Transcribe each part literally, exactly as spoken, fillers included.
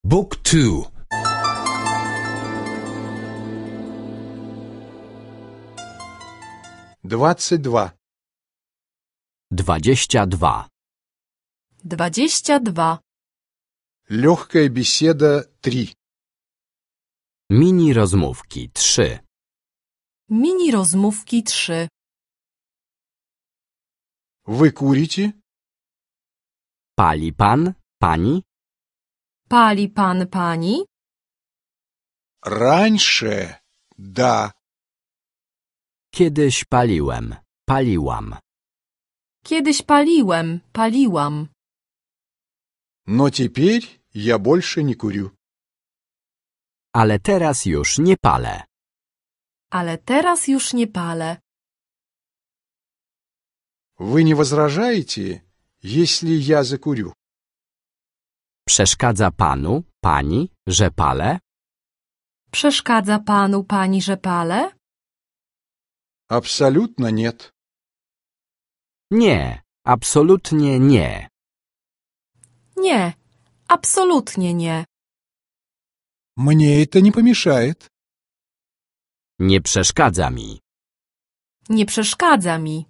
Book two. Двадцать два. Dwadzieścia dwa. Dwadzieścia dwa. Легкая беседа три. Mini rozmówki trzy. Mini rozmówki trzy. Вы курите? Pali pan, pani? Pali pan, pani? Раньше, да. Kiedyś paliłem, paliłam. Kiedyś paliłem, paliłam. Но теперь я больше не курю. Ale teraz już nie palę. Ale teraz już nie palę. Вы не возражаете, если я закурю? Przeszkadza panu, pani, że palę? Przeszkadza panu, pani, że palę? Абсолютно нет. Nie, absolutnie nie. Nie, absolutnie nie. Мне это не помешает. Nie przeszkadza mi. Nie przeszkadza mi.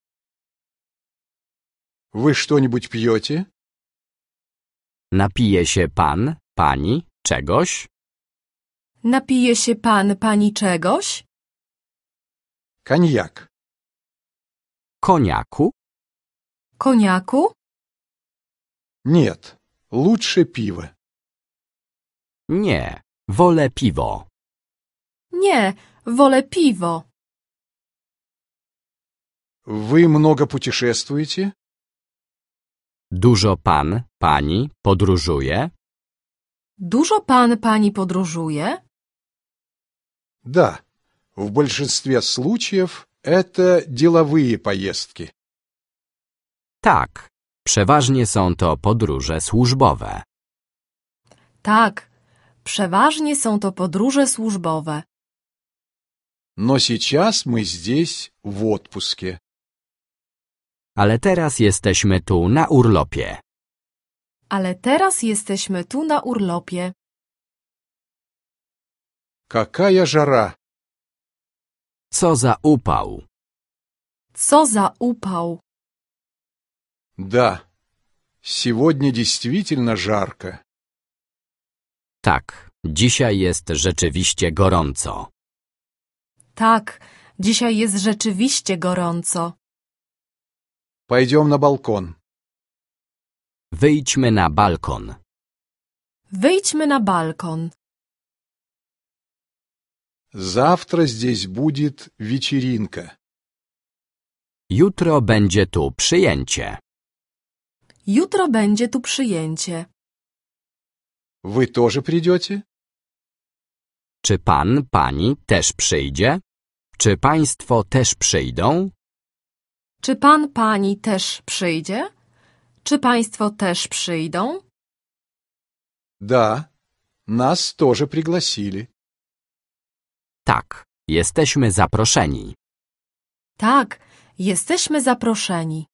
Вы что-нибудь пьете? Napije się pan, pani, czegoś? Napije się pan, pani czegoś? Коньяк. Koniaku? Koniaku? Нет, лучше пиво. Nie, wolę piwo. Nie, wolę piwo. Вы много путешествуете? Dużo pan, pani podróżuje? Dużo pan, pani podróżuje? Да, в большинстве случаев это деловые поездки. Tak, przeważnie są to podróże służbowe. Tak, przeważnie są to podróże służbowe. Но сейчас мы здесь в отпуске. Ale teraz jesteśmy tu na urlopie. Ale teraz jesteśmy tu na urlopie. Какая жара! Co za upał! Co za upał! Да, сегодня действительно жарко. Tak, dzisiaj jest rzeczywiście gorąco. Tak, dzisiaj jest rzeczywiście gorąco. Пойдем на балкон. Wyjdźmy na balkon. Wyjdźmy na balkon. Завтра здесь будет вечеринка. Jutro będzie tu przyjęcie. Jutro będzie tu przyjęcie. Вы тоже придете? Czy pan, pani też przyjdzie? Czy państwo też przyjdą? Czy pan, pani też przyjdzie? Czy państwo też przyjdą? Да, нас тоже пригласили. Tak, jesteśmy zaproszeni. Tak, jesteśmy zaproszeni.